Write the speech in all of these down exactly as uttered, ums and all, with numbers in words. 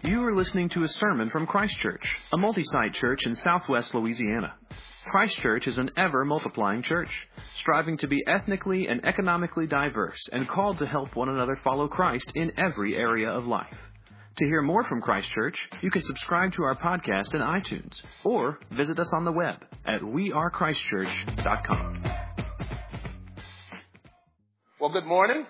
You are listening to a sermon from Christ Church, a multi-site church in southwest Louisiana. Christ Church is an ever-multiplying church, striving to be ethnically and economically diverse and called to help one another follow Christ in every area of life. To hear more from Christ Church, you can subscribe to our podcast in iTunes or visit us on the web at we are christ church dot com. Well, good morning.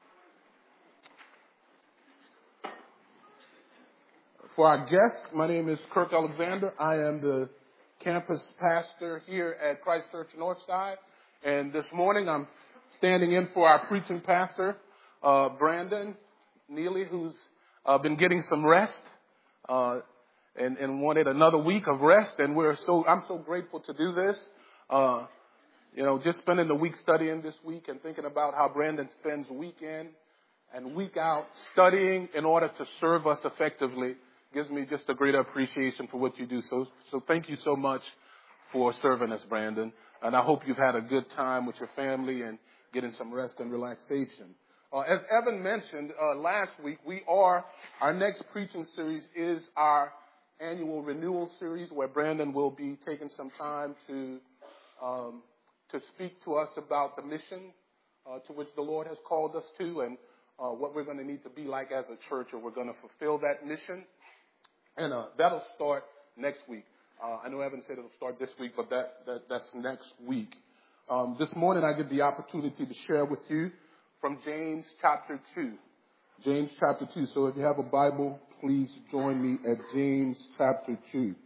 For our guests, my name is Kirk Alexander. I am the campus pastor here at Christ Church Northside. And this morning I'm standing in for our preaching pastor, uh, Brandon Neely, who's uh, been getting some rest uh, and, and wanted another week of rest. And we're so I'm so grateful to do this. Uh, you know, just spending the week studying this week and thinking about how Brandon spends week in and week out studying in order to serve us effectively gives me just a greater appreciation for what you do. So, so thank you so much for serving us, Brandon. And I hope you've had a good time with your family and getting some rest and relaxation. Uh, as Evan mentioned uh, last week, we are, our next preaching series is our annual renewal series where Brandon will be taking some time to, um, to speak to us about the mission uh, to which the Lord has called us to and uh, what we're going to need to be like as a church, or we're going to fulfill that mission. And uh, that'll start next week. Uh, I know Evan said it'll start this week, but that, that that's next week. Um, this morning I get the opportunity to share with you from James chapter two. James chapter two. So if you have a Bible, please join me at James chapter two.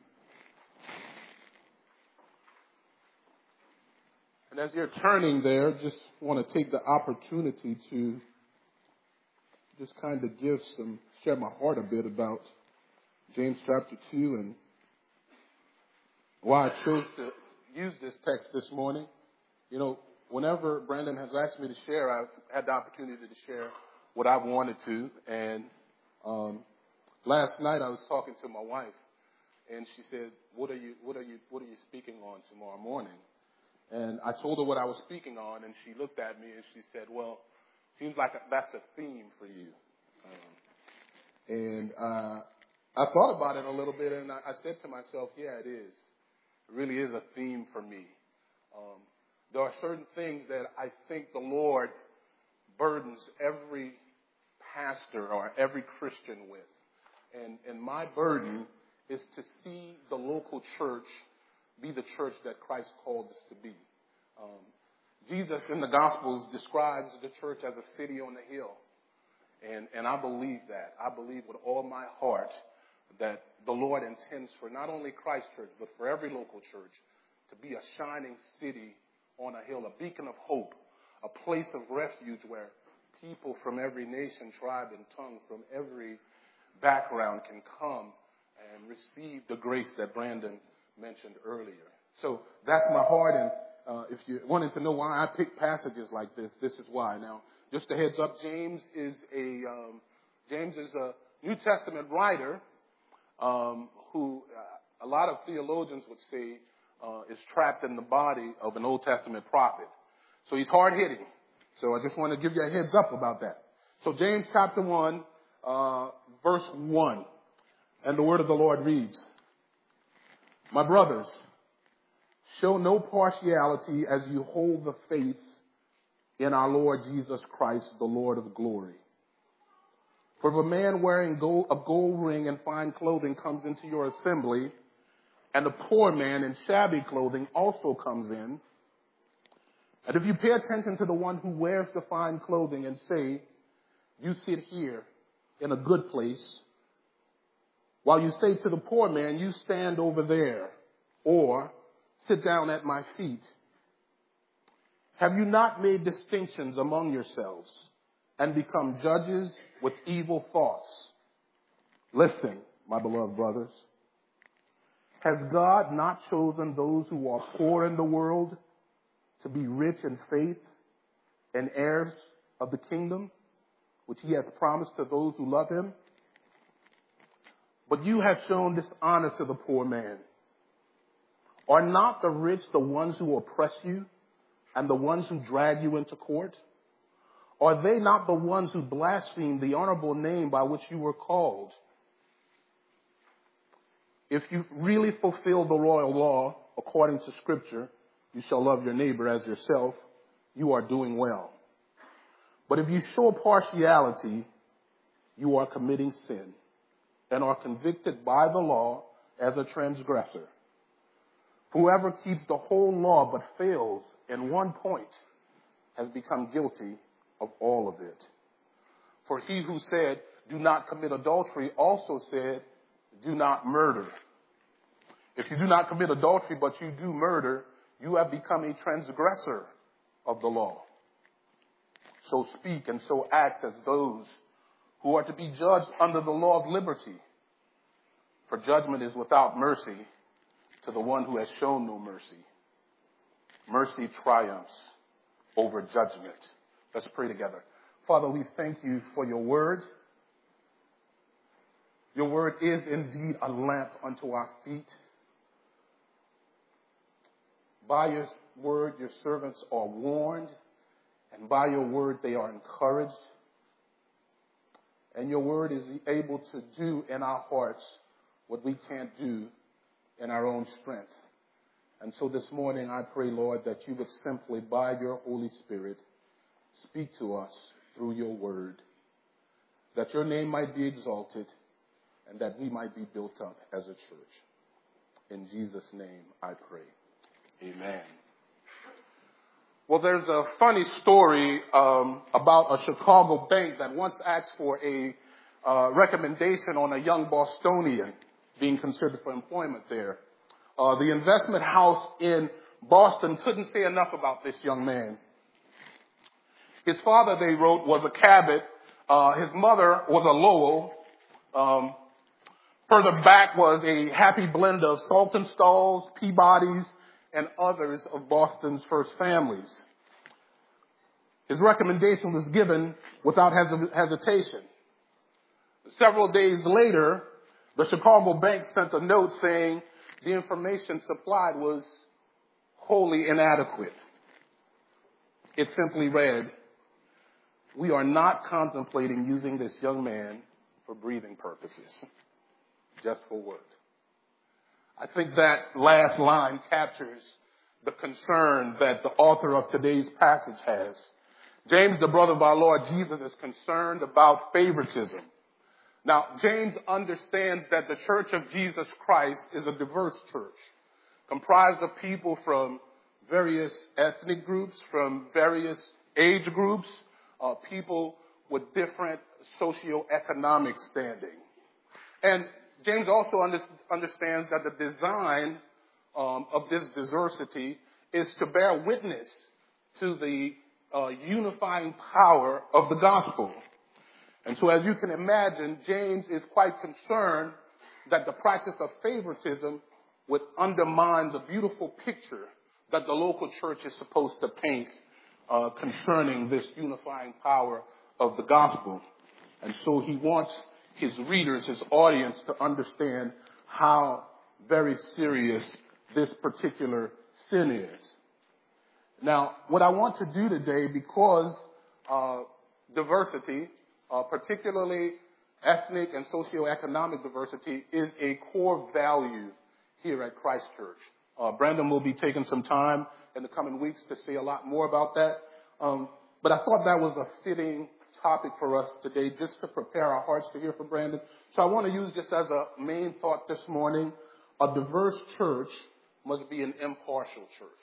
And as you're turning there, just want to take the opportunity to just kind of give some, share my heart a bit about James chapter two, and why I chose to use this text this morning. You know, whenever Brandon has asked me to share, I've had the opportunity to share what I wanted to. And um, last night I was talking to my wife, and she said, "What are you? What are you? What are you speaking on tomorrow morning?" And I told her what I was speaking on, and she looked at me and she said, "Well, seems like that's a theme for you." Um, and uh, I thought about it a little bit, and I, I said to myself, yeah, it is. It really is a theme for me. Um, there are certain things that I think the Lord burdens every pastor or every Christian with. And, and my burden is to see the local church be the church that Christ called us to be. Um, Jesus in the Gospels describes the church as a city on the hill. And, and I believe that. I believe with all my heart that the Lord intends for not only Christ Church, but for every local church to be a shining city on a hill, a beacon of hope, a place of refuge where people from every nation, tribe, and tongue, from every background can come and receive the grace that Brandon mentioned earlier. So that's my heart, and uh, if you wanted to know why I pick passages like this, this is why. Now, just a heads up, James is a um, James is a New Testament writer um, who uh, a lot of theologians would say uh, is trapped in the body of an Old Testament prophet. So he's hard-hitting. So I just want to give you a heads up about that. So James chapter one, uh, verse one, and the word of the Lord reads, "My brothers, show no partiality as you hold the faith in our Lord Jesus Christ, the Lord of glory. For if a man wearing gold, a gold ring and fine clothing comes into your assembly, and a poor man in shabby clothing also comes in, and if you pay attention to the one who wears the fine clothing and say, 'You sit here in a good place,' while you say to the poor man, 'You stand over there,' or 'Sit down at my feet,' have you not made distinctions among yourselves and become judges with evil thoughts? Listen, my beloved brothers, has God not chosen those who are poor in the world to be rich in faith and heirs of the kingdom, which he has promised to those who love him? But you have shown dishonor to the poor man. Are not the rich the ones who oppress you and the ones who drag you into court? Are they not the ones who blaspheme the honorable name by which you were called? if you really fulfill the royal law according to Scripture, you shall love your neighbor as yourself, you are doing well. But if you show partiality, you are committing sin and are convicted by the law as a transgressor. Whoever keeps the whole law but fails in one point has become guilty of all of it. For he who said, do not commit adultery, also said, do not murder. If you do not commit adultery, but you do murder, you have become a transgressor of the law. So speak and so act as those who are to be judged under the law of liberty. For judgment is without mercy to the one who has shown no mercy. Mercy triumphs over judgment. Let's pray together. Father, we thank you for your word. Your word is indeed a lamp unto our feet. By your word, your servants are warned, and by your word, they are encouraged. And your word is able to do in our hearts what we can't do in our own strength. And so this morning, I pray, Lord, that you would simply, by your Holy Spirit, speak to us through your word, that your name might be exalted, and that we might be built up as a church. In Jesus' name, I pray. Amen. Well, there's a funny story um, about a Chicago bank that once asked for a uh, recommendation on a young Bostonian being considered for employment there. Uh, the investment house in Boston couldn't say enough about this young man. His father, they wrote, was a Cabot. Uh, his mother was a Lowell. Um, further back was a happy blend of Saltonstalls, Peabodys, and others of Boston's first families. His recommendation was given without hesitation. Several days later, the Chicago bank sent a note saying the information supplied was wholly inadequate. It simply read, we are not contemplating using this young man for breathing purposes, just for work. I think that last line captures the concern that the author of today's passage has. James, the brother of our Lord Jesus, is concerned about favoritism. Now, James understands that the Church of Jesus Christ is a diverse church, comprised of people from various ethnic groups, from various age groups, uh, people with different socioeconomic standing. And James also under, understands that the design um, of this diversity is to bear witness to the uh, unifying power of the gospel. And so as you can imagine, James is quite concerned that the practice of favoritism would undermine the beautiful picture that the local church is supposed to paint uh, concerning this unifying power of the gospel. And so he wants his readers, his audience, to understand how very serious this particular sin is. Now, what I want to do today, because uh, diversity, uh, particularly ethnic and socioeconomic diversity, is a core value here at Christ Church. Uh, Brandon will be taking some time in the coming weeks to say a lot more about that. Um, but I thought that was a fitting topic for us today, just to prepare our hearts to hear from Brandon. So I want to use this as a main thought this morning. A diverse church must be an impartial church.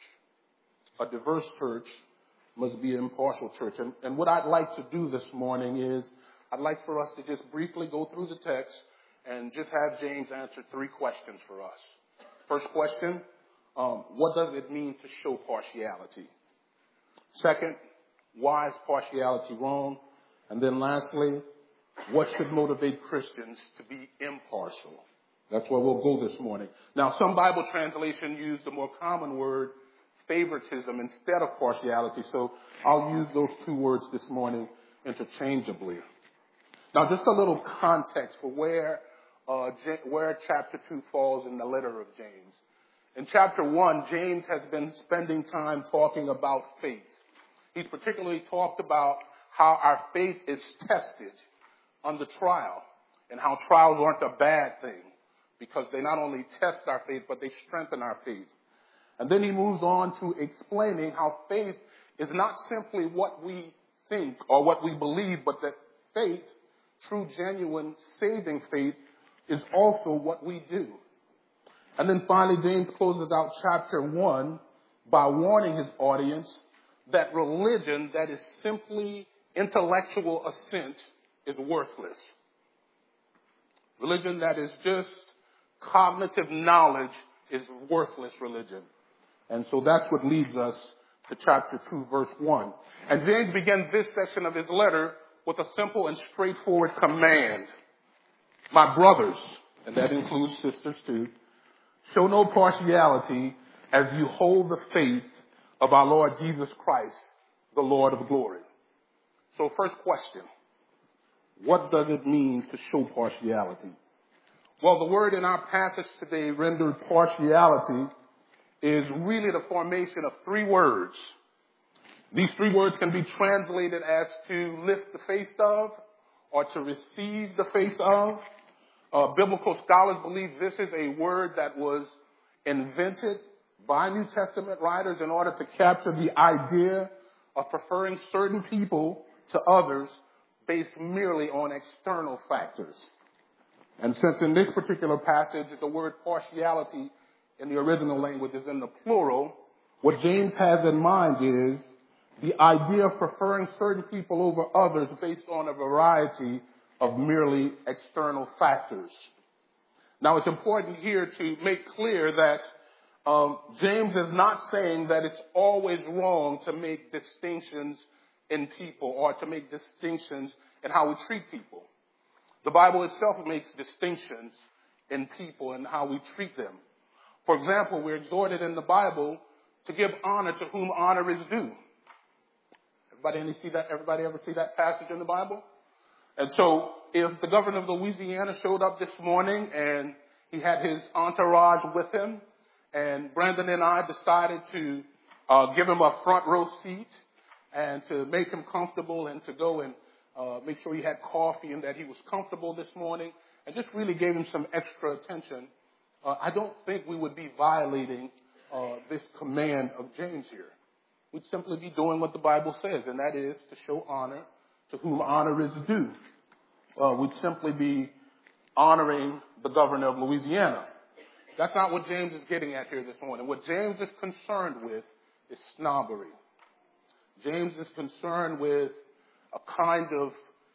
A diverse church must be an impartial church. And, and what I'd like to do this morning is I'd like for us to just briefly go through the text and just have James answer three questions for us. First question, um, what does it mean to show partiality? Second, why is partiality wrong? And then lastly, what should motivate Christians to be impartial? That's where we'll go this morning. Now, some Bible translation use the more common word favoritism instead of partiality, so I'll use those two words this morning interchangeably. Now, just a little context for where uh, where chapter two falls in the letter of James. In chapter one, James has been spending time talking about faith. He's particularly talked about how our faith is tested under trial and how trials aren't a bad thing. because they not only test our faith, but they strengthen our faith. And then he moves on to explaining how faith is not simply what we think or what we believe, but that faith, true, genuine, saving faith, is also what we do. And then finally, James closes out chapter one by warning his audience that religion that is simply intellectual assent is worthless. Religion that is just cognitive knowledge is worthless religion. And so that's what leads us to chapter two, verse one. And James begins this section of his letter with a simple and straightforward command. My brothers, and that includes sisters too, show no partiality as you hold the faith of our Lord Jesus Christ, the Lord of glory. So first question, what does it mean to show partiality? Well, the word in our passage today rendered partiality is really the formation of three words. These three words can be translated as to lift the face of or to receive the face of. Uh, biblical scholars believe this is a word that was invented by New Testament writers in order to capture the idea of preferring certain people to others based merely on external factors. And since in this particular passage the word partiality in the original language is in the plural, what James has in mind is the idea of preferring certain people over others based on a variety of merely external factors. Now, it's important here to make clear that um, James is not saying that it's always wrong to make distinctions in people or to make distinctions in how we treat people. The Bible itself makes distinctions in people and how we treat them. For example, we're exhorted in the Bible to give honor to whom honor is due. Everybody, any see that? Everybody ever see that passage in the Bible? And so if the governor of Louisiana showed up this morning and he had his entourage with him, and Brandon and I decided to uh, give him a front row seat and to make him comfortable and to go and uh, make sure he had coffee and that he was comfortable this morning and just really gave him some extra attention, uh, I don't think we would be violating uh, this command of James here. We'd simply be doing what the Bible says, and that is to show honor to whom honor is due. Uh, we'd simply be honoring the governor of Louisiana. That's not what James is getting at here this morning. What James is concerned with is snobbery. James is concerned with a kind of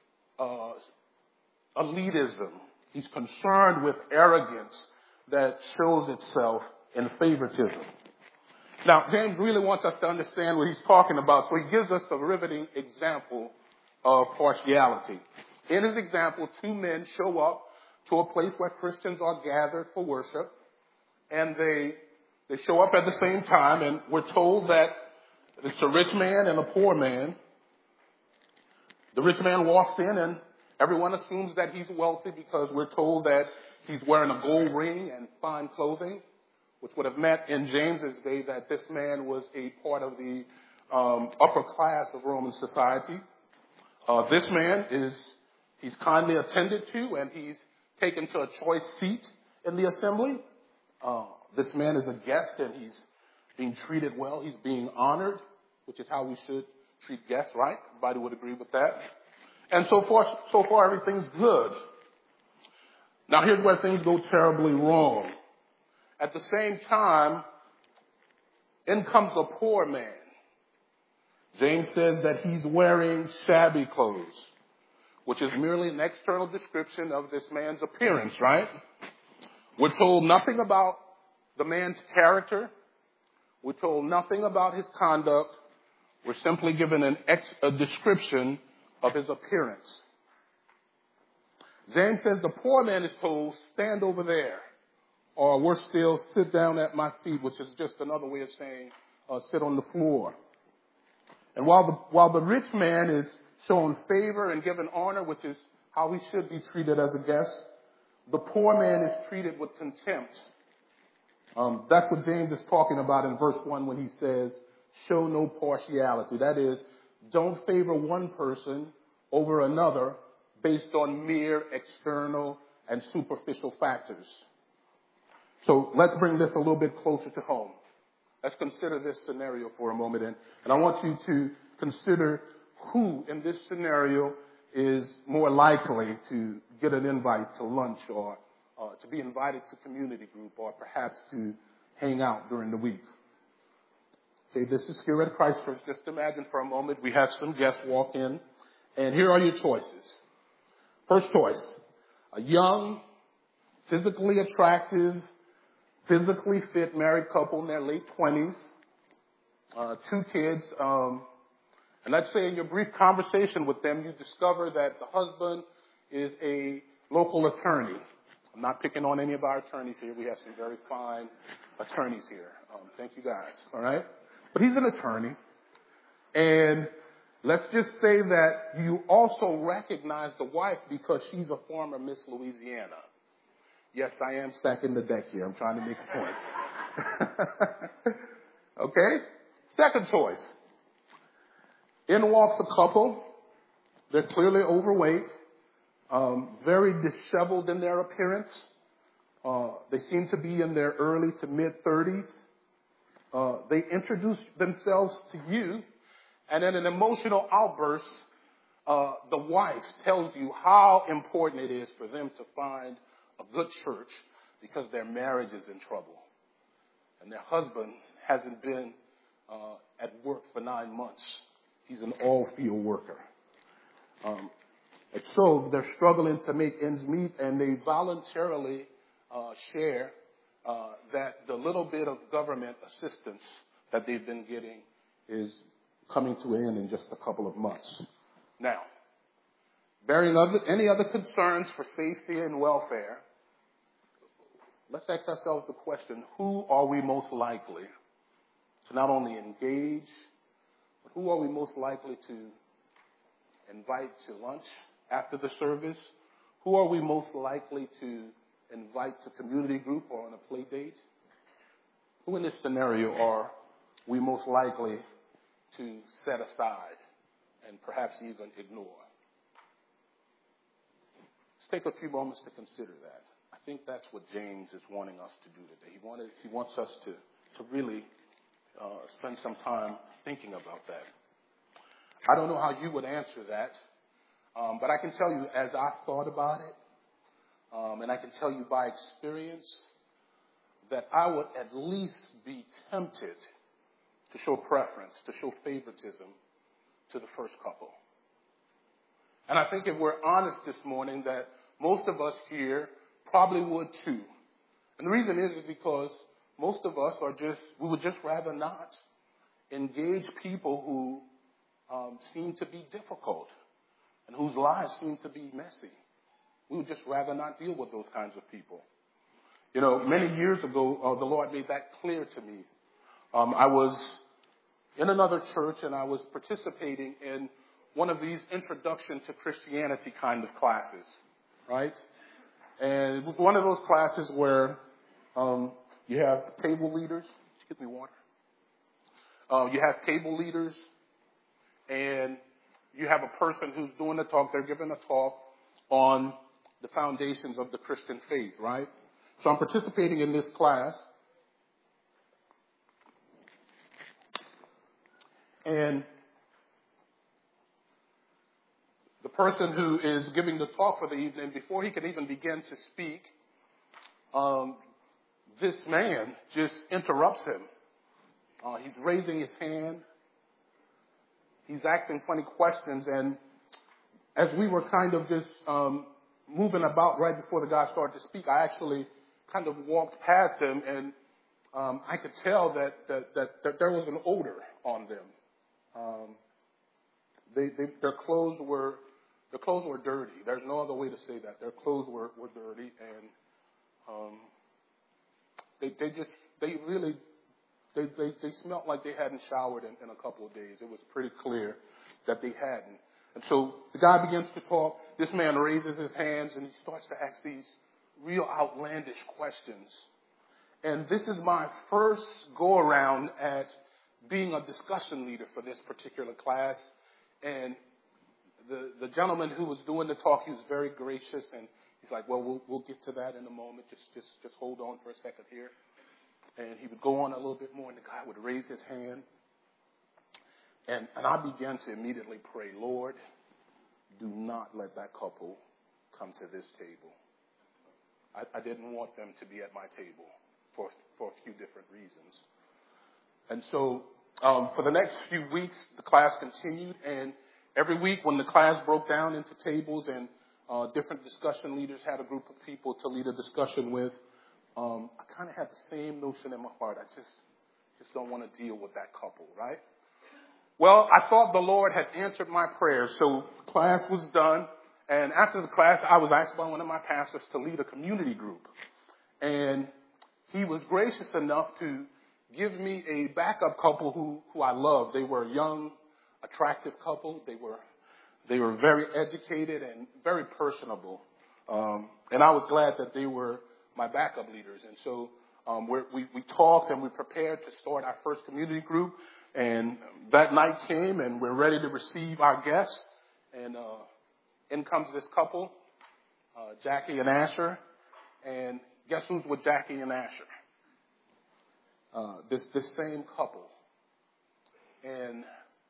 uh, elitism. He's concerned with arrogance that shows itself in favoritism. Now, James really wants us to understand what he's talking about, so he gives us a riveting example of partiality. In his example, two men show up to a place where Christians are gathered for worship, and they they show up at the same time, and we're told that it's a rich man and a poor man. The rich man walks in, and everyone assumes that he's wealthy because we're told that he's wearing a gold ring and fine clothing, which would have meant in James's day that this man was a part of the um, upper class of Roman society. Uh, this man is, he's kindly attended to, and he's taken to a choice seat in the assembly. Uh, this man is a guest, and he's being treated well. He's being honored, which is how we should treat guests, right? Everybody would agree with that. And so far, so far, everything's good. Now, here's where things go terribly wrong. At the same time, in comes a poor man. James says that he's wearing shabby clothes, which is merely an external description of this man's appearance, right? We're told nothing about the man's character. We're told nothing about his conduct. We're simply given an ex- a description of his appearance. James says the poor man is told, stand over there. Or worse still, sit down at my feet, which is just another way of saying uh, sit on the floor. And while the, while the rich man is shown favor and given honor, which is how he should be treated as a guest, the poor man is treated with contempt. Um, that's what James is talking about in verse one when he says, show no partiality. That is, don't favor one person over another based on mere external and superficial factors. So let's bring this a little bit closer to home. Let's consider this scenario for a moment. And, and I want you to consider who in this scenario is more likely to get an invite to lunch or uh, to be invited to community group or perhaps to hang out during the week. Okay, this is here at Christ Church. Just imagine for a moment we have some guests walk in, and here are your choices. First choice, a young, physically attractive, physically fit married couple in their late twenties, uh, two kids, um, and let's say in your brief conversation with them, you discover that the husband is a local attorney. I'm not picking on any of our attorneys here. We have some very fine attorneys here. Um, thank you guys, all right? But he's an attorney, and let's just say that you also recognize the wife because she's a former Miss Louisiana. Yes, I am stacking the deck here. I'm trying to make a point. Okay? Second choice. In walks a couple. They're clearly overweight, um, very disheveled in their appearance. Uh, they seem to be in their early to mid-thirties. Uh, they introduce themselves to you, and in an emotional outburst, uh, the wife tells you how important it is for them to find a good church because their marriage is in trouble. And their husband hasn't been uh, at work for nine months. He's an all-field worker. Um, and so they're struggling to make ends meet, and they voluntarily uh, share uh, that the little bit of government assistance that they've been getting is coming to an end in just a couple of months. Now, bearing other, any other concerns for safety and welfare, let's ask ourselves the question, who are we most likely to not only engage, but who are we most likely to invite to lunch after the service? Who are we most likely to invite to community group or on a play date? Who in this scenario are we most likely to set aside and perhaps even ignore? Let's take a few moments to consider that. I think that's what James is wanting us to do today. He wanted, he wants us to, to really uh, spend some time thinking about that. I don't know how you would answer that, um, but I can tell you as I've thought about it, um, and I can tell you by experience, that I would at least be tempted to show preference, to show favoritism to the first couple. And I think if we're honest this morning, that most of us here probably would too. And the reason is, is because most of us are just, we would just rather not engage people who um, seem to be difficult and whose lives seem to be messy. We would just rather not deal with those kinds of people. You know, many years ago, uh, the Lord made that clear to me. Um, I was in another church and I was participating in one of these introduction to Christianity kind of classes, right? And it was one of those classes where um, you have table leaders. Excuse me, water. Uh, you have table leaders, and you have a person who's doing the talk. They're giving a talk on the foundations of the Christian faith, right? So I'm participating in this class, and the person who is giving the talk for the evening, before he can even begin to speak, um, this man just interrupts him. Uh, he's raising his hand. He's asking funny questions, and as we were kind of just um, moving about right before the guy started to speak, I actually kind of walked past him, and um, I could tell that, that, that, that there was an odor on them. Um, they, they, their clothes were their clothes were dirty. There's no other way to say that. Their clothes were, were dirty, and um, they they just they really they, they they smelled like they hadn't showered in, in a couple of days. It was pretty clear that they hadn't. And so the guy begins to talk. This man raises his hands and he starts to ask these real outlandish questions. And this is my first go around at being a discussion leader for this particular class. And the, the gentleman who was doing the talk, he was very gracious, and he's like, well, we'll, we'll get to that in a moment. Just, just, just hold on for a second here. And he would go on a little bit more, and the guy would raise his hand. And, and I began to immediately pray, Lord, do not let that couple come to this table. I, I didn't want them to be at my table for, for a few different reasons. And so um, for the next few weeks, the class continued, and every week when the class broke down into tables and uh, different discussion leaders had a group of people to lead a discussion with, um, I kind of had the same notion in my heart. I just, just don't want to deal with that couple, right? Well, I thought the Lord had answered my prayers, so class was done. And after the class, I was asked by one of my pastors to lead a community group. And he was gracious enough to give me a backup couple who, who I loved. They were a young, attractive couple. They were, they were very educated and very personable. Um, and I was glad that they were my backup leaders. And so um, we're, we, we talked and we prepared to start our first community group. And that night came, and we're ready to receive our guests. And uh, in comes this couple, uh, Jackie and Asher. And guess who's with Jackie and Asher? Uh, this this same couple. And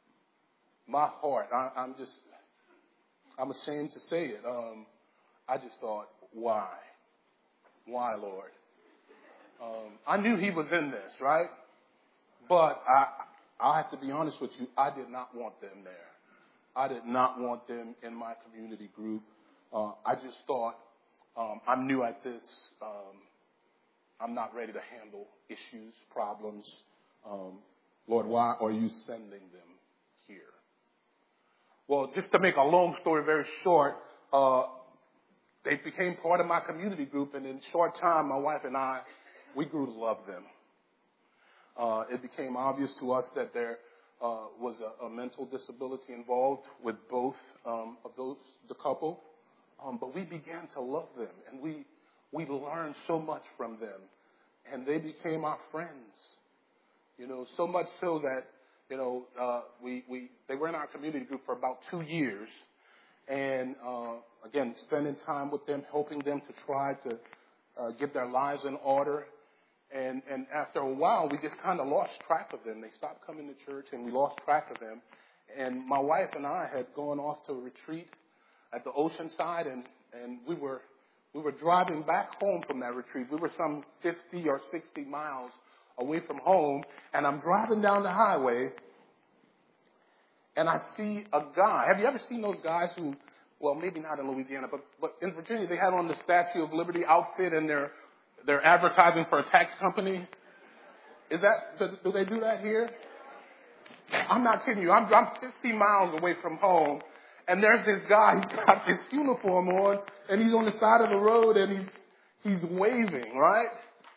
my heart, I, I'm just, I'm ashamed to say it. Um, I just thought, why? Why, Lord? Um, I knew he was in this, right? But I, I have to be honest with you, I did not want them there. I did not want them in my community group. Uh, I just thought, um, I'm new at this. Um, I'm not ready to handle issues, problems. Um, Lord, why are you sending them here? Well, just to make a long story very short, uh, they became part of my community group, and in a short time, my wife and I, we grew to love them. Uh, it became obvious to us that there uh, was a, a mental disability involved with both um, of those, the couple. Um, but we began to love them, and we we learned so much from them, and they became our friends. You know, so much so that you know uh, we we they were in our community group for about two years, and uh, again, spending time with them, helping them to try to uh, get their lives in order. And, and after a while, we just kind of lost track of them. They stopped coming to church, and we lost track of them. And my wife and I had gone off to a retreat at the ocean side, and, and we were we were driving back home from that retreat. We were some fifty or sixty miles away from home, and I'm driving down the highway, and I see a guy. Have you ever seen those guys who, well, maybe not in Louisiana, but, but in Virginia, they had on the Statue of Liberty outfit, and they're They're advertising for a tax company. Is that, do, do they do that here? I'm not kidding you. I'm, I'm fifty miles away from home, and there's this guy. He's got this uniform on, and he's on the side of the road, and he's he's waving, right?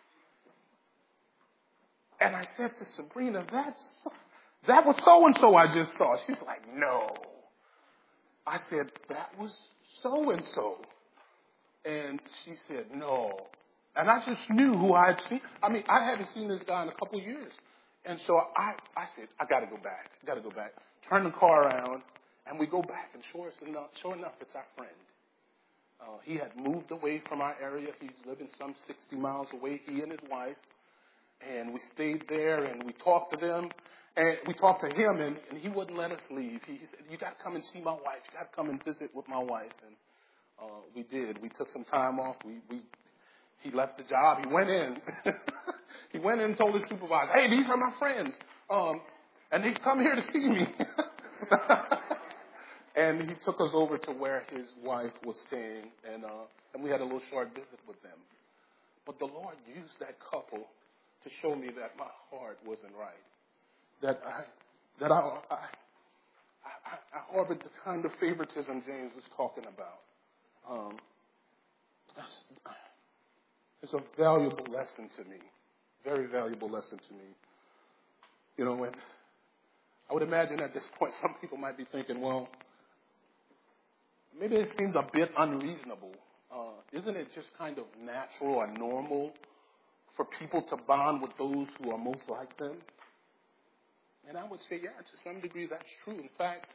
And I said to Sabrina, that's that was so and so I just saw. She's like, no. I said, that was so and so, and she said, no. And I just knew who I had seen. I mean, I hadn't seen this guy in a couple of years. And so I, I said, I got to go back. I got to go back. Turn the car around, and we go back. And sure enough, sure enough it's our friend. Uh, he had moved away from our area. He's living some sixty miles away, he and his wife. And we stayed there, and we talked to them. And we talked to him, and, and he wouldn't let us leave. He, he said, you got to come and see my wife. You got to come and visit with my wife. And uh, we did. We took some time off. We we. He left the job. He went in. He went in and told his supervisor, hey, these are my friends. Um, and they come here to see me. And he took us over to where his wife was staying. And, uh, and we had a little short visit with them. But the Lord used that couple to show me that my heart wasn't right. That I, that I, I, I, I harbored the kind of favoritism James was talking about. Um, It's a valuable lesson to me, very valuable lesson to me. You know, and I would imagine at this point some people might be thinking, well, maybe it seems a bit unreasonable. Uh, isn't it just kind of natural or normal for people to bond with those who are most like them? And I would say, yeah, to some degree that's true. In fact,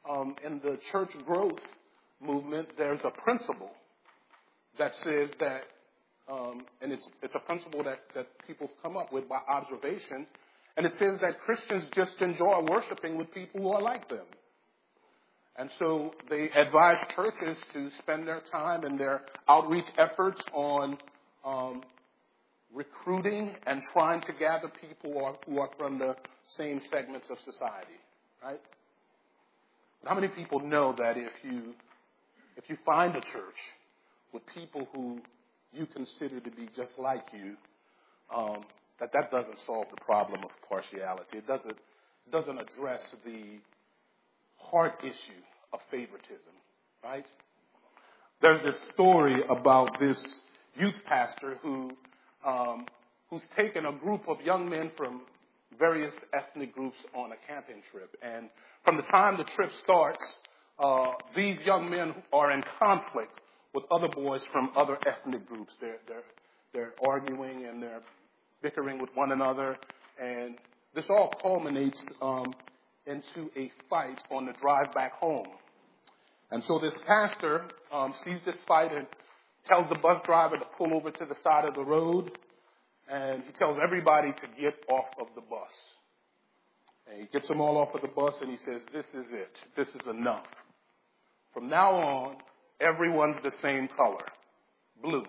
um, in the church growth movement, there's a principle that says that, um, and it's, it's a principle that, that people come up with by observation, and it says that Christians just enjoy worshiping with people who are like them. And so they advise churches to spend their time and their outreach efforts on um, recruiting and trying to gather people who are, who are from the same segments of society, right? But how many people know that if you if you find a church with people who you consider to be just like you, um, that that doesn't solve the problem of partiality. It doesn't it doesn't address the heart issue of favoritism, right? There's this story about this youth pastor who um, who's taken a group of young men from various ethnic groups on a camping trip. And from the time the trip starts, uh, these young men are in conflict with other boys from other ethnic groups. They're, they're, they're arguing and they're bickering with one another. And this all culminates um, into a fight on the drive back home. And so this pastor um, sees this fight and tells the bus driver to pull over to the side of the road. And he tells everybody to get off of the bus. And he gets them all off of the bus and he says, this is it. This is enough. From now on, everyone's the same color. Blue.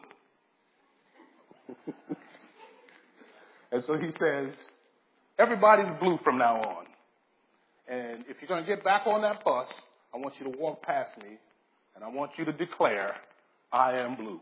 And so he says, everybody's blue from now on. And if you're going to get back on that bus, I want you to walk past me and I want you to declare, I am blue.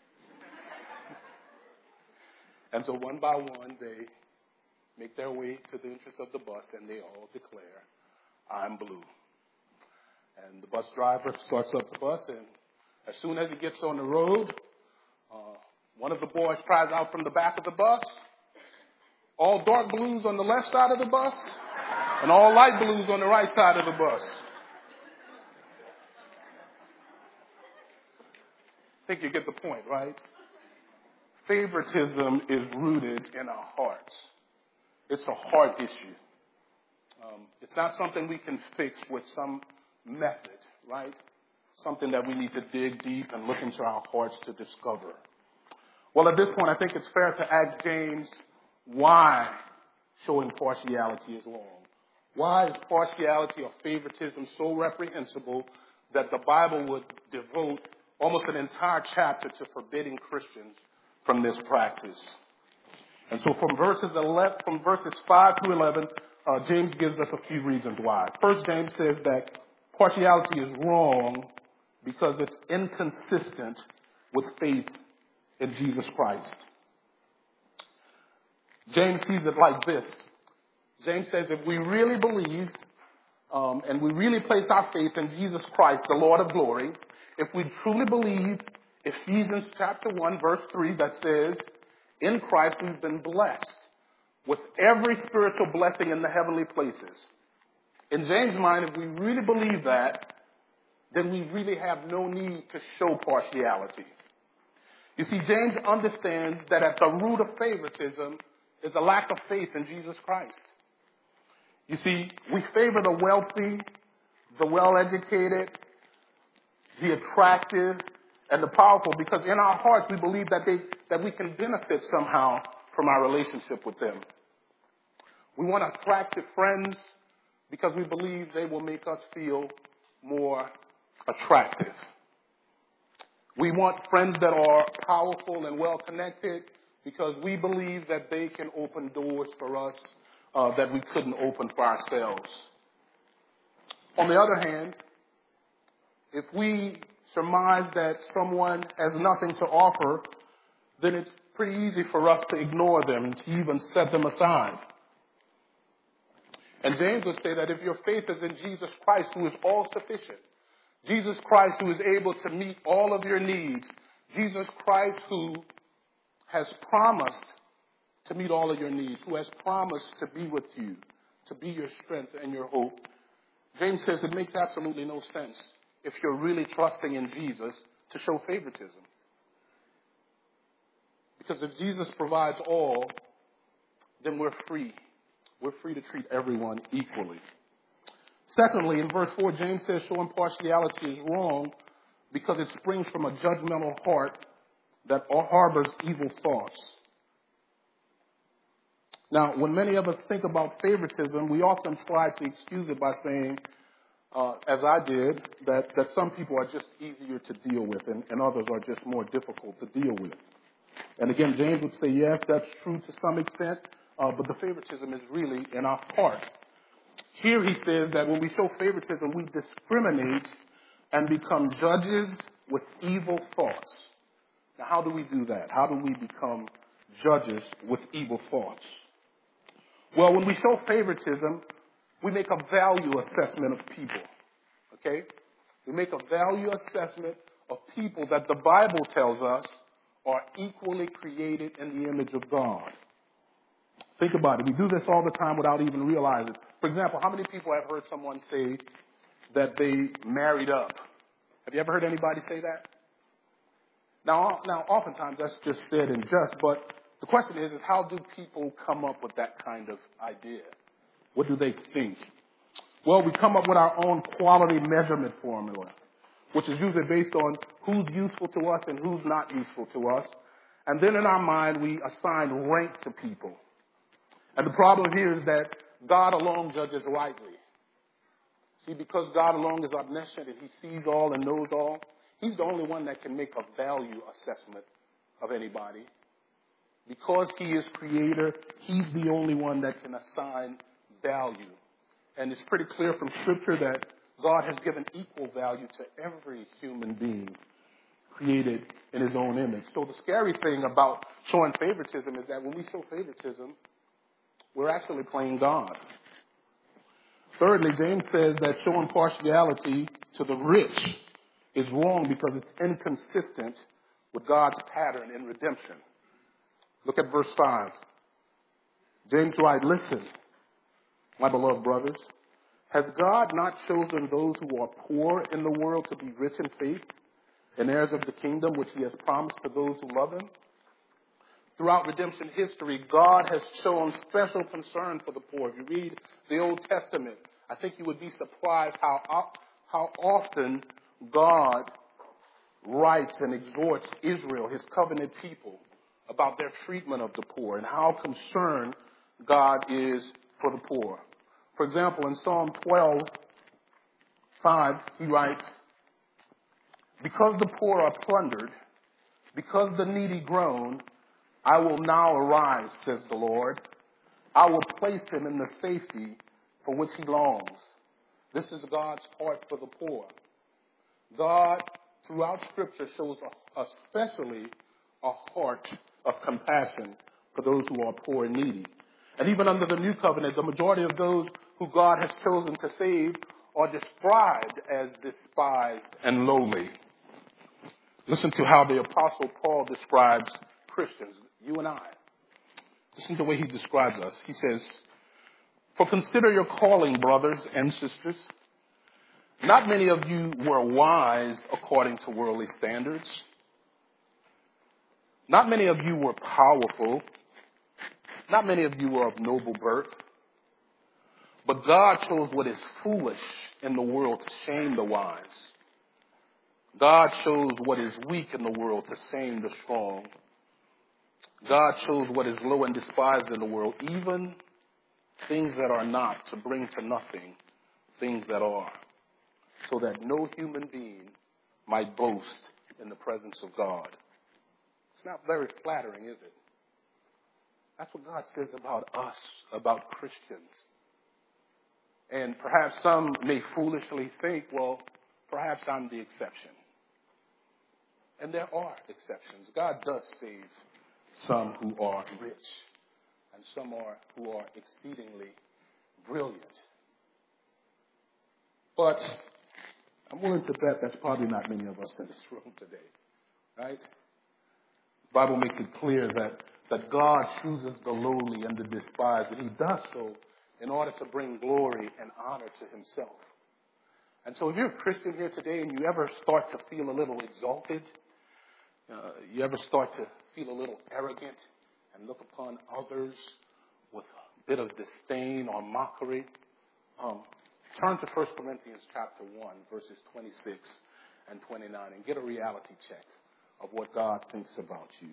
And so one by one, they make their way to the entrance of the bus, and they all declare, I'm blue. And the bus driver starts up the bus, and as soon as he gets on the road, uh, one of the boys cries out from the back of the bus, all dark blues on the left side of the bus, and all light blues on the right side of the bus. I think you get the point, right? Favoritism is rooted in our hearts. It's a heart issue. Um, it's not something we can fix with some method, right? Something that we need to dig deep and look into our hearts to discover. Well, at this point, I think it's fair to ask James why showing partiality is wrong. Why is partiality or favoritism so reprehensible that the Bible would devote almost an entire chapter to forbidding Christians from this practice? And so from verses eleven, from verses five to eleven, uh, James gives us a few reasons why. First, James says that partiality is wrong because it's inconsistent with faith in Jesus Christ. James sees it like this. James says if we really believe um, and we really place our faith in Jesus Christ, the Lord of glory, if we truly believe Ephesians chapter one, verse three, that says, in Christ we've been blessed with every spiritual blessing in the heavenly places. In James' mind, if we really believe that, then we really have no need to show partiality. You see, James understands that at the root of favoritism is a lack of faith in Jesus Christ. You see, we favor the wealthy, the well-educated, the attractive, and the powerful because in our hearts we believe that they that we can benefit somehow from our relationship with them. We want attractive friends because we believe they will make us feel more attractive. We want friends that are powerful and well-connected because we believe that they can open doors for us uh, that we couldn't open for ourselves. On the other hand, if we surmise that someone has nothing to offer, then it's pretty easy for us to ignore them and to even set them aside. And James would say that if your faith is in Jesus Christ, who is all sufficient, Jesus Christ who is able to meet all of your needs, Jesus Christ who has promised to meet all of your needs, who has promised to be with you, to be your strength and your hope, James says it makes absolutely no sense if you're really trusting in Jesus to show favoritism. Because if Jesus provides all, then we're free. We're free to treat everyone equally. Secondly, in verse four, James says showing partiality is wrong because it springs from a judgmental heart that harbors evil thoughts. Now, when many of us think about favoritism, we often try to excuse it by saying, uh, as I did, that, that some people are just easier to deal with and, and others are just more difficult to deal with. And again, James would say, yes, that's true to some extent, uh, but the favoritism is really in our heart. Here he says that when we show favoritism, we discriminate and become judges with evil thoughts. Now, how do we do that? How do we become judges with evil thoughts? Well, when we show favoritism, we make a value assessment of people, okay? We make a value assessment of people that the Bible tells us are equally created in the image of God. Think about it. We do this all the time without even realizing. For example, how many people have heard someone say that they married up? Have you ever heard anybody say that? Now, now, oftentimes that's just said in jest, but the question is, is how do people come up with that kind of idea? What do they think? Well, we come up with our own quality measurement formula, which is usually based on who's useful to us and who's not useful to us. And then in our mind, we assign rank to people. And the problem here is that God alone judges rightly. See, because God alone is omniscient and he sees all and knows all, he's the only one that can make a value assessment of anybody. Because he is creator, he's the only one that can assign value. And it's pretty clear from Scripture that God has given equal value to every human being created in his own image. So the scary thing about showing favoritism is that when we show favoritism, we're actually playing God. Thirdly, James says that showing partiality to the rich is wrong because it's inconsistent with God's pattern in redemption. Look at verse five. James writes, listen, my beloved brothers, has God not chosen those who are poor in the world to be rich in faith and heirs of the kingdom which he has promised to those who love him? Throughout redemption history, God has shown special concern for the poor. If you read the Old Testament, I think you would be surprised how, how often God writes and exhorts Israel, his covenant people, about their treatment of the poor and how concerned God is for the poor. For example, in Psalm twelve, five, he writes, because the poor are plundered, because the needy groan, I will now arise, says the Lord. I will place him in the safety for which he longs. This is God's heart for the poor. God, throughout Scripture, shows a, especially a heart of compassion for those who are poor and needy. And even under the New Covenant, the majority of those who God has chosen to save are described as despised and lowly. Listen to how the Apostle Paul describes Christians, you and I. Listen to the way he describes us. He says, for consider your calling, brothers and sisters. Not many of you were wise according to worldly standards. Not many of you were powerful. Not many of you were of noble birth. But God chose what is foolish in the world to shame the wise. God chose what is weak in the world to shame the strong. God chose what is low and despised in the world, even things that are not, to bring to nothing things that are, so that no human being might boast in the presence of God. It's not very flattering, is it? That's what God says about us, about Christians. And perhaps some may foolishly think, well, perhaps I'm the exception. And there are exceptions. God does save some who are rich and some are who are exceedingly brilliant. But I'm willing to bet that's probably not many of us in this room today, right? The Bible makes it clear that, that God chooses the lowly and the despised, and he does so in order to bring glory and honor to himself. And so if you're a Christian here today and you ever start to feel a little exalted, uh, you ever start to feel a little arrogant and look upon others with a bit of disdain or mockery, um, turn to First Corinthians chapter one, verses twenty-six and twenty-nine, and get a reality check of what God thinks about you.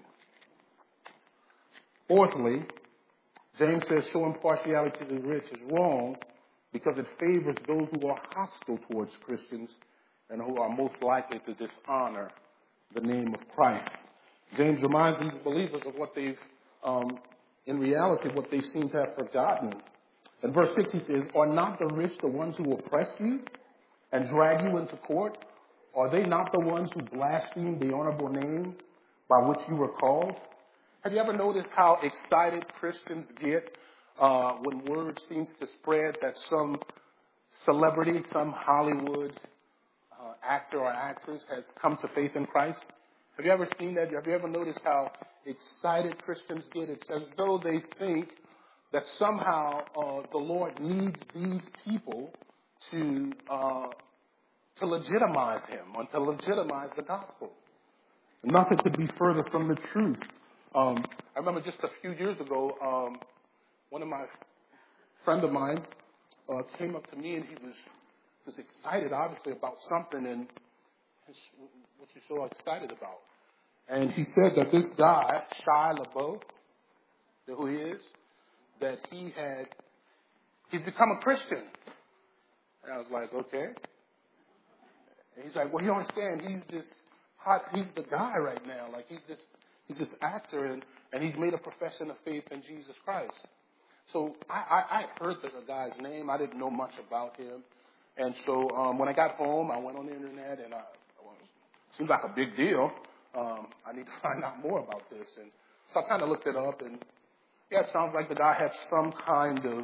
Fourthly, James says showing partiality to the rich is wrong because it favors those who are hostile towards Christians and who are most likely to dishonor the name of Christ. James reminds these believers of what they've, um, in reality, what they seem to have forgotten. In verse six, he says, are not the rich the ones who oppress you and drag you into court? Are they not the ones who blaspheme the honorable name by which you were called? Have you ever noticed how excited Christians get uh, when word seems to spread that some celebrity, some Hollywood uh, actor or actress has come to faith in Christ? Have you ever seen that? Have you ever noticed how excited Christians get? It's as though they think that somehow uh, the Lord needs these people to uh, to legitimize him or to legitimize the gospel. Nothing could be further from the truth. Um, I remember just a few years ago, um, one of my friend of mine uh, came up to me and he was was excited, obviously, about something. And what you so excited about? And he said that this guy, Shia LaBeouf, who he is, that he had, he's become a Christian. And I was like, okay. And he's like, well, you don't understand. He's this hot, he's the guy right now. Like, he's this, he's this actor, and, and he's made a profession of faith in Jesus Christ. So I, I, I heard the guy's name. I didn't know much about him. And so um, when I got home, I went on the internet, and I, well, it seems like a big deal. Um, I need to find out more about this. And so I kind of looked it up, and yeah, it sounds like the guy had some kind of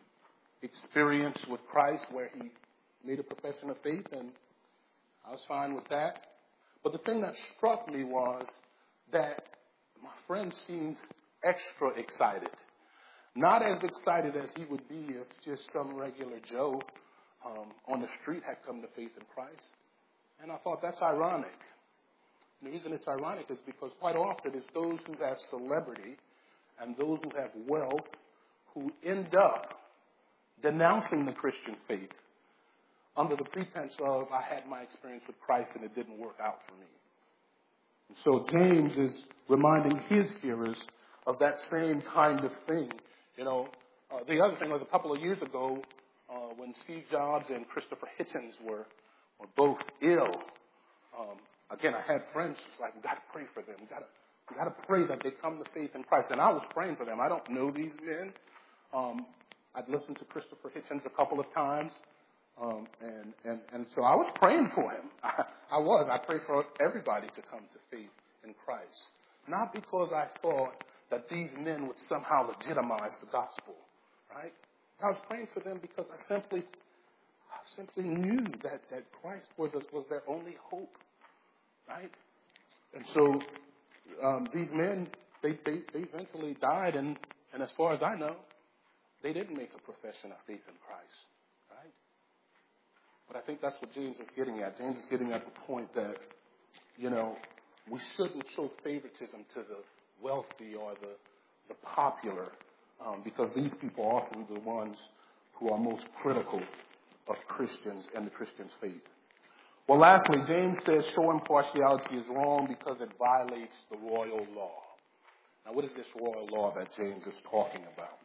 experience with Christ where he made a profession of faith, and I was fine with that. But the thing that struck me was that my friend seemed extra excited. Not as excited as he would be if just some regular Joe um, on the street had come to faith in Christ. And I thought, that's ironic. And the reason it's ironic is because quite often it's those who have celebrity and those who have wealth who end up denouncing the Christian faith under the pretense of, I had my experience with Christ and it didn't work out for me. And so James is reminding his hearers of that same kind of thing. You know, uh, the other thing was a couple of years ago uh, when Steve Jobs and Christopher Hitchens were, were both ill. Um, again, I had friends who was like, we got to pray for them. We got to we got to pray that they come to faith in Christ. And I was praying for them. I don't know these men. Um, I'd listened to Christopher Hitchens a couple of times. Um, and, and, and so I was praying for him. I, I was. I prayed for everybody to come to faith in Christ. Not because I thought that these men would somehow legitimize the gospel, right? I was praying for them because I simply, I simply knew that, that Christ was, was their only hope, right? And so um, these men, they, they, they eventually died, and, and as far as I know, they didn't make a profession of faith in Christ, right? But I think that's what James is getting at. James is getting at the point that, you know, we shouldn't show favoritism to the wealthy or the, the popular, um, because these people are often the ones who are most critical of Christians and the Christian's faith. Well, lastly, James says showing partiality is wrong because it violates the royal law. Now, what is this royal law that James is talking about?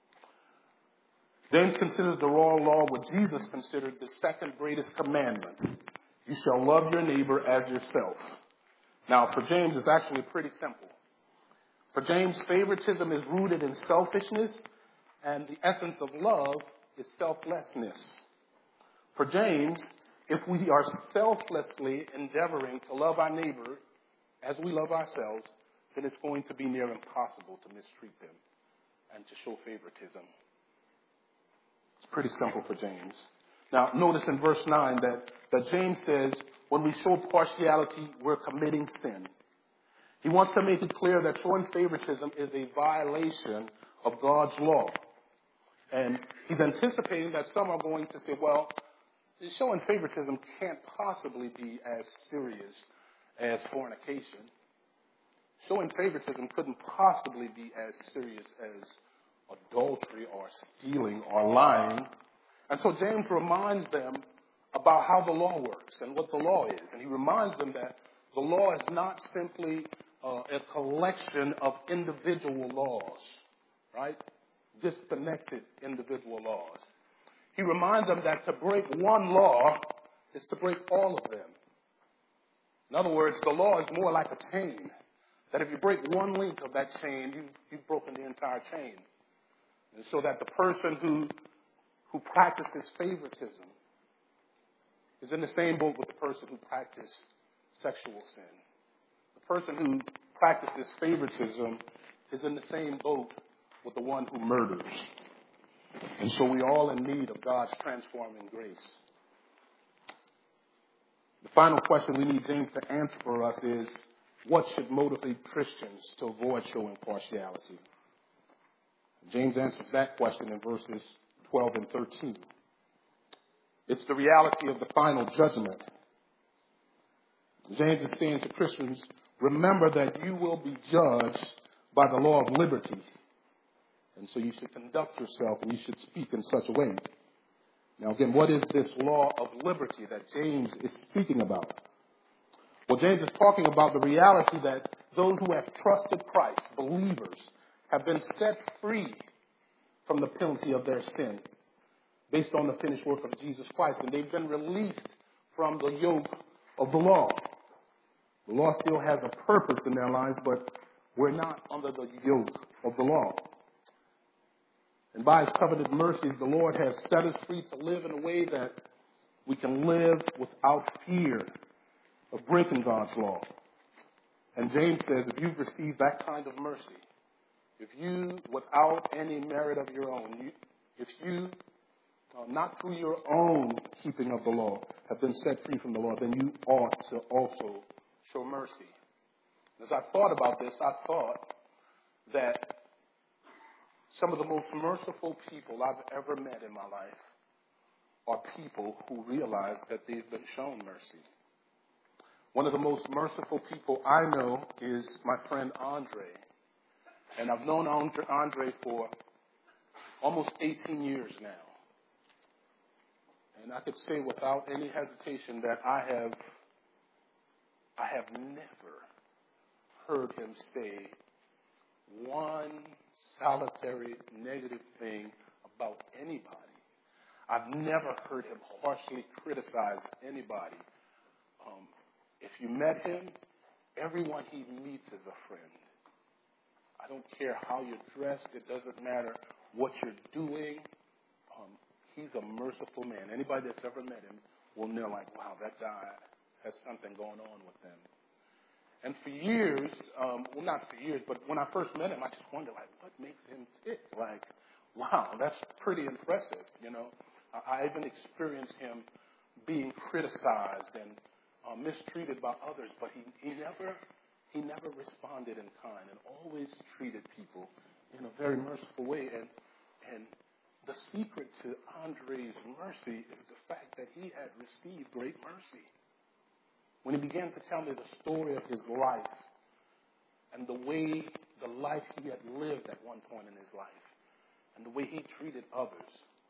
James considers the royal law what Jesus considered the second greatest commandment. You shall love your neighbor as yourself. Now, for James, it's actually pretty simple. For James, favoritism is rooted in selfishness, and the essence of love is selflessness. For James, if we are selflessly endeavoring to love our neighbor as we love ourselves, then it's going to be near impossible to mistreat them and to show favoritism. It's pretty simple for James. Now, notice in verse nine that, that James says, when we show partiality, we're committing sin. He wants to make it clear that showing favoritism is a violation of God's law. And he's anticipating that some are going to say, well, showing favoritism can't possibly be as serious as fornication. Showing favoritism couldn't possibly be as serious as adultery or stealing or lying. And so James reminds them about how the law works and what the law is. And he reminds them that the law is not simply uh, a collection of individual laws, right? Disconnected individual laws. He reminds them that to break one law is to break all of them. In other words, the law is more like a chain, that if you break one link of that chain, you've, you've broken the entire chain. And so that the person who, who practices favoritism is in the same boat with the person who practices sexual sin. The person who practices favoritism is in the same boat with the one who murders. And so we're all in need of God's transforming grace. The final question we need James to answer for us is, what should motivate Christians to avoid showing partiality? James answers that question in verses twelve and thirteen. It's the reality of the final judgment. James is saying to Christians, remember that you will be judged by the law of liberty. And so you should conduct yourself and you should speak in such a way. Now again, what is this law of liberty that James is speaking about? Well, James is talking about the reality that those who have trusted Christ, believers, have been set free from the penalty of their sin based on the finished work of Jesus Christ. And they've been released from the yoke of the law. The law still has a purpose in their lives, but we're not under the yoke of the law. And by his covenant mercies, the Lord has set us free to live in a way that we can live without fear of breaking God's law. And James says, if you've received that kind of mercy, if you, without any merit of your own, you, if you, uh, not through your own keeping of the law, have been set free from the law, then you ought to also show mercy. As I thought about this, I thought that some of the most merciful people I've ever met in my life are people who realize that they've been shown mercy. One of the most merciful people I know is my friend Andre. And I've known Andre for almost eighteen years now. And I could say without any hesitation that I have, I have never heard him say one solitary negative thing about anybody. I've never heard him harshly criticize anybody. Um, if you met him, everyone he meets is a friend. I don't care how you're dressed. It doesn't matter what you're doing. Um, he's a merciful man. Anybody that's ever met him will know, like, wow, that guy has something going on with them. And for years, um, well, not for years, but when I first met him, I just wondered, like, what makes him tick? Like, wow, that's pretty impressive, you know. I, I even experienced him being criticized and uh, mistreated by others, but he, he never he never responded in kind and always treated people in a very merciful way. And and the secret to Andre's mercy is the fact that he had received great mercy. When he began to tell me the story of his life and the way, the life he had lived at one point in his life and the way he treated others.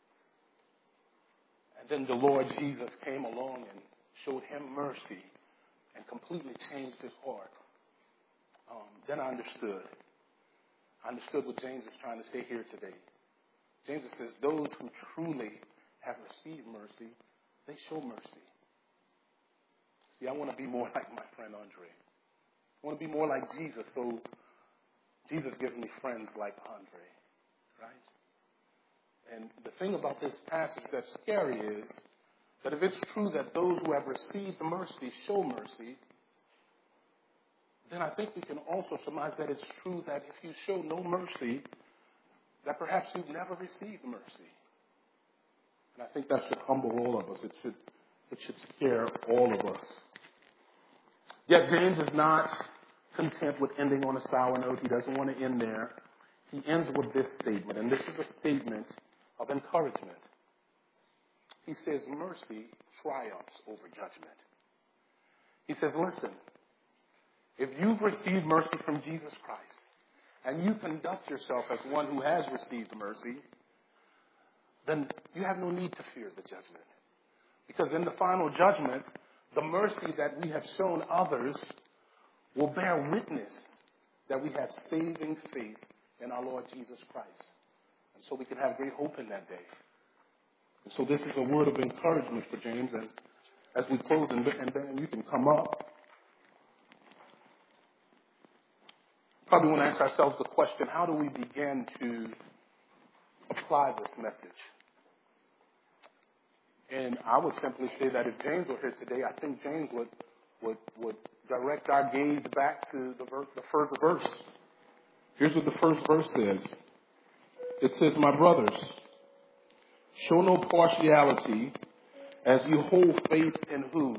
And then the Lord Jesus came along and showed him mercy and completely changed his heart. Um, then I understood. I understood what James is trying to say here today. James says those who truly have received mercy, they show mercy. See, I want to be more like my friend Andre. I want to be more like Jesus, so Jesus gives me friends like Andre, right? And the thing about this passage that's scary is that if it's true that those who have received mercy show mercy, then I think we can also surmise that it's true that if you show no mercy, that perhaps you've never received mercy. And I think that should humble all of us. It should, it should scare all of us. Yet James is not content with ending on a sour note. He doesn't want to end there. He ends with this statement, and this is a statement of encouragement. He says, mercy triumphs over judgment. He says, listen, if you've received mercy from Jesus Christ, and you conduct yourself as one who has received mercy, then you have no need to fear the judgment. Because in the final judgment, the mercy that we have shown others will bear witness that we have saving faith in our Lord Jesus Christ. And so we can have great hope in that day. And so this is a word of encouragement for James. And as we close, and Ben, you can come up. Probably want to ask ourselves the question, how do we begin to apply this message? And I would simply say that if James were here today, I think James would would, would direct our gaze back to the, ver- the first verse. Here's what the first verse says. It says, my brothers, show no partiality as you hold faith in who?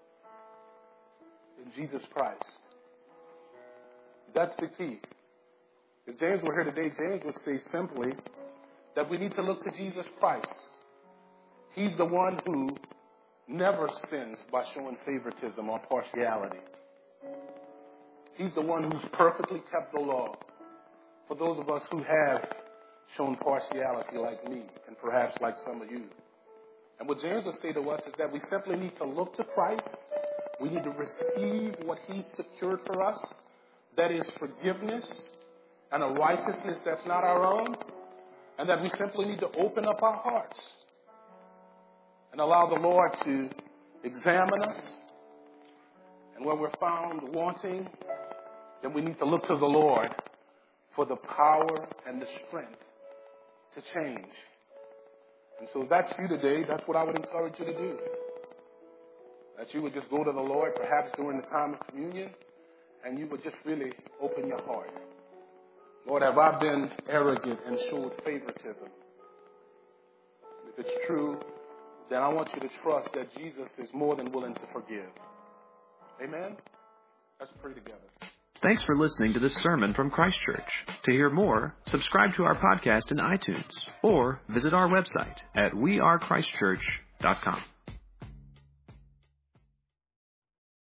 In Jesus Christ. That's the key. If James were here today, James would say simply that we need to look to Jesus Christ. He's the one who never sins by showing favoritism or partiality. He's the one who's perfectly kept the law. For those of us who have shown partiality like me and perhaps like some of you. And what James would say to us is that we simply need to look to Christ. We need to receive what He's secured for us. That is forgiveness and a righteousness that's not our own. And that we simply need to open up our hearts and allow the Lord to examine us. And when we're found wanting, then we need to look to the Lord for the power and the strength to change. And so if that's you today, that's what I would encourage you to do. That you would just go to the Lord, perhaps during the time of communion, and you would just really open your heart. Lord, have I been arrogant and showed favoritism? If it's true, then I want you to trust that Jesus is more than willing to forgive. Amen? Let's pray together. Thanks for listening to this sermon from Christ Church. To hear more, subscribe to our podcast in iTunes or visit our website at we are christ church dot com.